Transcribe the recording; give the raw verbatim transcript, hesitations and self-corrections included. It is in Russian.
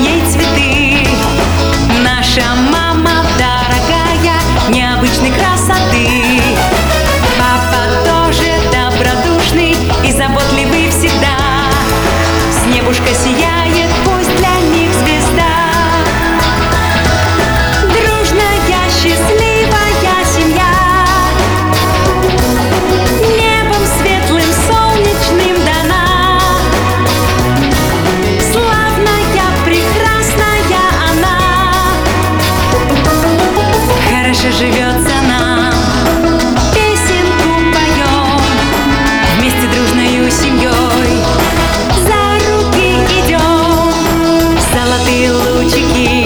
ей цветы. Наша мама дорогая, необычной красоты. Папа тоже добродушный и заботливый всегда. С небушка сияет, пусть для них звезда. Дружная, счастливая семья, небом светлым, солнечным дана. Славная, прекрасная она, хорошо живется нам. Песенку поем вместе дружною семьей. За руки идем, золотые лучики